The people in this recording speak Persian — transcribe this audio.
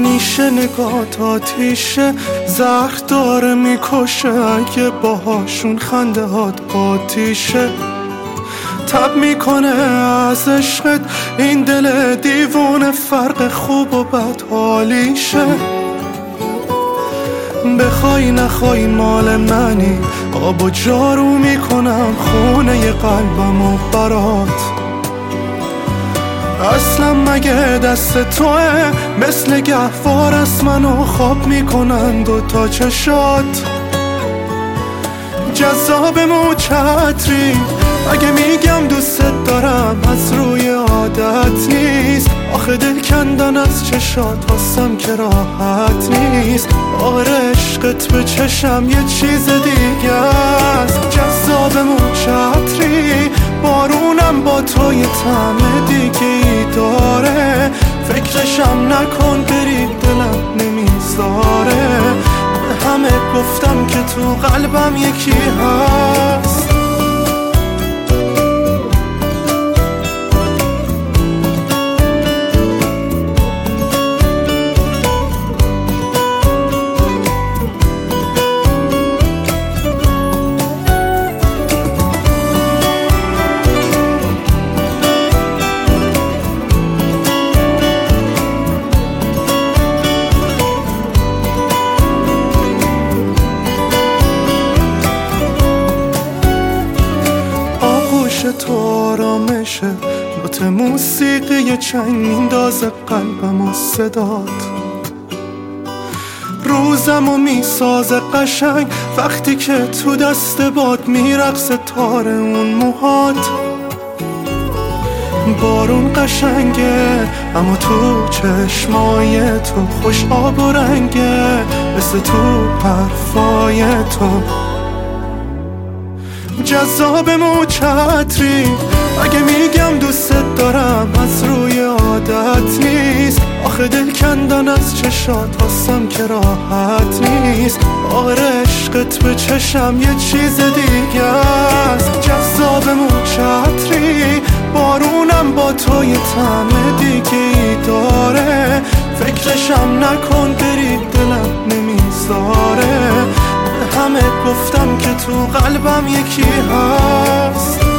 نیشه نگات آتیشه، زهر داره میکشه اگه باهاشون خنده هات آتیشه. تب میکنه از عشقت این دل دیوونه، فرق خوب و بد حالیشه. بخوای نخوای مال منی، آب و جارو میکنم خونه قلبم و برات. اصلا مگه دست توه؟ مثل گهوار از منو خواب میکنن دوتا چشات. جذاب مو چتری اگه میگم دوست دارم از روی عادت نیست. آخه دل کندن از چشات واسم که راحت نیست. آره عشقت به چشم یه چیز دیگه است. جذاب مو چتری بارونم با تو یه طعم دیگه ای داره. فکرشم نکن بری دلم نمیذاره. به همه گفتم که تو قلبم یکی هست. تو آرامشه، نوت موسیقی چنگ میندازه قلبم و صدات. روزم و میسازه قشنگ وقتی که تو دست باد میرقصه تار اون موهات. بارون قشنگه اما تو چشمای تو خوش آب و رنگه، مثل تو حرفای تو. جذاب مو چتری اگه میگم دوست دارم از روی عادت نیست. آخه دل کندن از چشات واسم که راحت نیست. آره عشقت به چشم یه چیز دیگه است. جذاب مو چتری بارونم با تو یه طعم دیگه ای داره. فکرشم نکن بری دلم نمیذاره. همه گفتم که تو قلبم یکی هست.